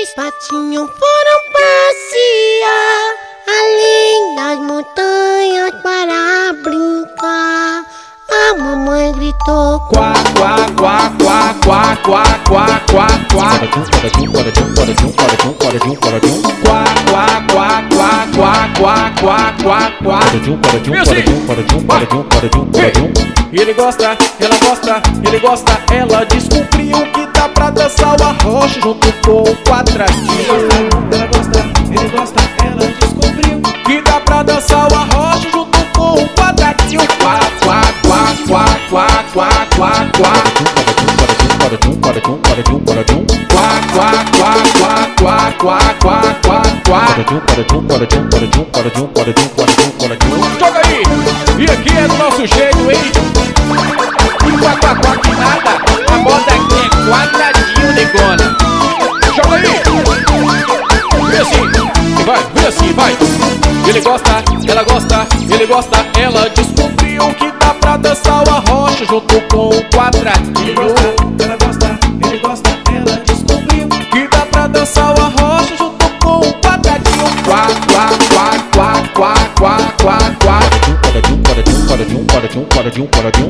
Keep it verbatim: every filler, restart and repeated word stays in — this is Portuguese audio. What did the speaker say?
patinhos foram passear além das montanhas para brincar. A mamãe gritou: quá, quá, quá, quá, quá, quá, quá, quá, quá. Quá, quá, quá, quá, quá, quá, quá, quá, quá. E ele gosta, ela gosta, ele gosta, ela descobriu que dá pra dançar o arrocha junto com o quadradinho. Ela gosta, ele gosta, ela descobriu que dá pra dançar o arrocha junto com o quadradinho. Quá, quá, quá, quá, quá, quá, quá, quá. Quá, quá, quá, quá, quá, quá, quá, quá. Joga aí! E aqui é do nosso jeito, hein? E quá, quá, quá, que nada. A moda aqui é quadradinho, negona. Joga aí! Vem assim, vai, vem assim, vai. Ele gosta, ela gosta, ele gosta, ela descobriu que dá pra dançar o arrocha junto com o quadradinho. Ela gosta, ele gosta, ela descobriu que dá pra dançar o arrocha junto com o quadradinho. Quá, quá, quá, quá, quá, quá, quá, quá.